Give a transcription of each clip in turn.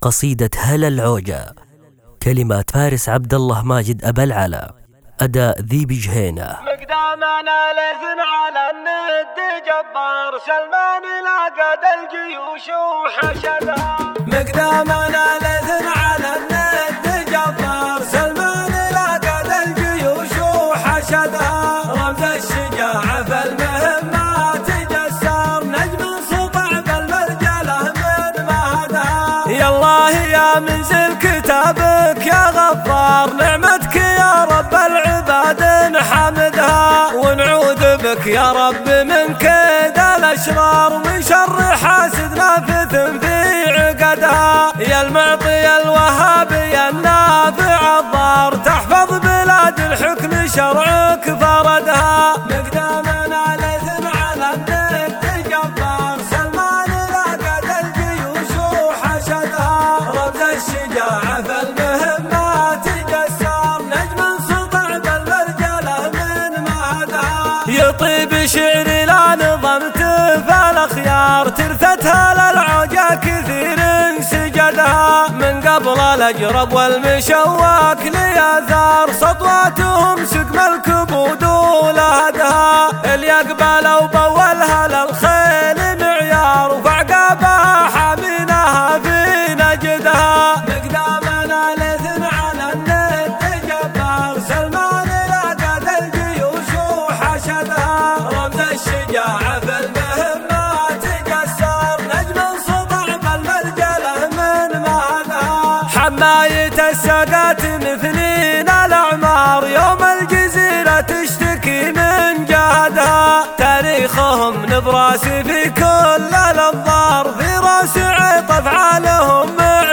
قصيدة هلا العوجة، كلمات فارس عبد الله ماجد أبا العلا، أداء ذي بجهينة. مقدامنا لثن على الند جبار سلمان لاقد الجيوش وحشدها. مقدامنا لثن على الند جبار سلمان لاقد الجيوش وحشدها. رمز الشجاعة في المهمات جسار نجم سطع بالمرجلة من مهدها. يا الله يا منزل كتابك يا غفار، نعمتك يا رب العباد نحمدها، ونعوذ بك يا رب من كيد الأشرار ومن شر حاسد نافث في عقدها. يا المعطي الوهاب يا النافع الضار، تحفظ بلاد الحكم شرعك فردها. مقدامنا لثن على الند جبار سلمان لاقد الجيوش وحشدها. رمز الشجاعة في المهمات جسار نجم سطع بالمرجلة من مهدها. يطيب شعري لا نظمت فالأخيار، ترثتها للعوجة كثير سجدها. من قبل الأجرب والمشواك لياثار، سطواتهم سقم الكبود ولهدها. اليقبل وبولها للخيل معيار، وفعقابها حامينها في نجدها. مقدامنا لثن على الند جبار سلمان لاقد الجيوش وحشدها. رمز الشجاعة في المهمات جسار نجم سطع بالمرجلة من مهدها. حماية السادات مثلين الأعمار، يوم الجزيرة تشتكي من جهدها. تاريخهم نبراس في كل الأنظار، في راس عيط أفعالهم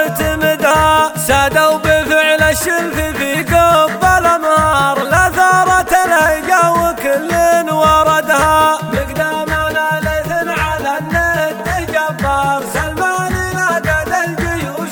معتمدها. سادوا بفعل الشلف في قب الأنهار، لا ثارت الهيجا وكل وردها. مقدامنا لثن على الند جبار سلمان لاقد الجيوش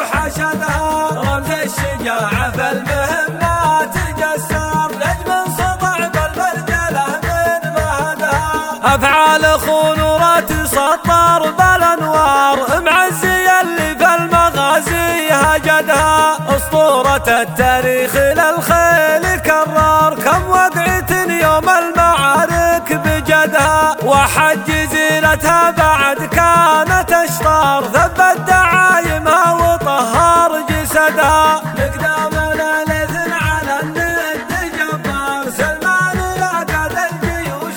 وحشدها. رمز الشجاعة في المهمات جسار نجم سطع بالمرجلة من مهدها. أفعال خنورات سطر بالأنوار، معزي اللي في المغازي هجدها. أسطورة التاريخ للخيل كرار، كم وقعة يوم المعارك بجدها. وحد جزيرتها بعد كانت أشطار، ثبت دعايمها وطهر جسدها. مقدامنا لثن على الند جبار سلمان لاقد الجيوش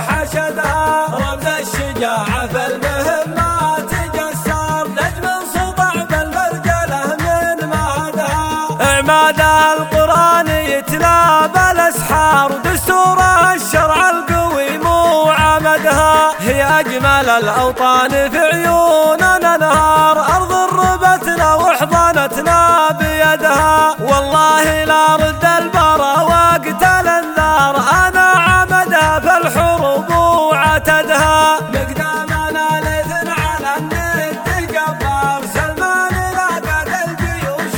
وحشدها. رمز الشجاعة في المهمات جسار نجم سطع بالمرجلة من مهدها. اعمادها القرآن يتلى بالأسحار، دستورها الشرع القوي معامدها. هي أجمل الأوطان في عيوننا نهار، أرض ربتنا وحضنتنا بيدها. والله لا رد البرى وقت الانذار، أنا عمدها في الحروب وعتدها. مقدامنا لثن على الند جبار سلمان لاقد الجيوش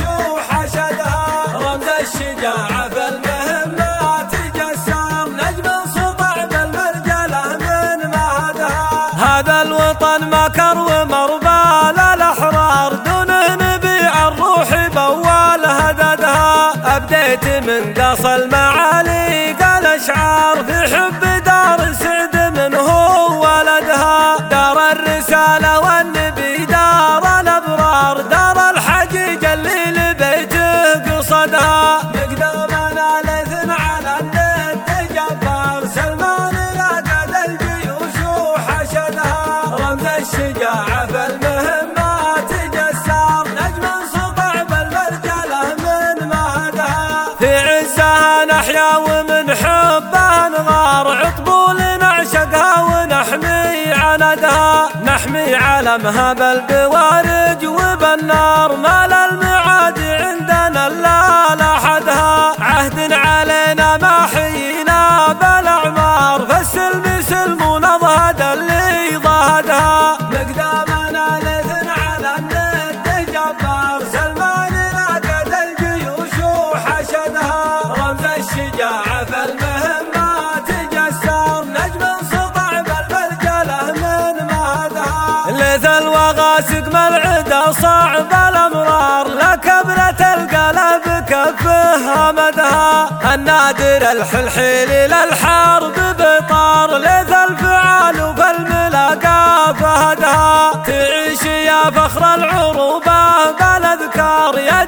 وحشدها. رمز الشجاعة في المهمات جسار نجم سطع بالمرجلة من مهدها. هذا الوطن مكر ومربال الأحرار، دونه نبيع الروح بوال هددها. أبديت من قص المعالي قال أشعار، في حب دار سعد من هو ولدها. دار الرسالة والنبي دار الأبرار، دار الحقيقة اللي لبيته قصدها. مقدامنا لثن على الند جبار سلمان لاقد الجيوش وحشدها. رمز الشجاعة في المهمات جسار نجم سطع بالمرجلة من مهدها. في عزها نحيا ومن حبها نغار، عطبول نعشقها ونحمي عندها. نحمي علمها بالبوارج وبالنار، ما للمعاد عندنا لا لحدها. عهد علينا ما حيينا بالأعمار، فالسلم سلم ونضهد اللي ضهدها. مقدامنا لثن على الند جبار سلمان لاقد الجيوش وحشدها. رمز الشجاعة في المهمات جسار نجم سطع بالمرجلة من مهدها. لث الوغى سقم العدا صعب الأمرار، لك ابنة القلب كفها مدها. النادر الحلحيل للحرب بطار، لذا الفعال وفي الملاقى فهدها. تعيش يا فخر العروبة بالاذكار، يا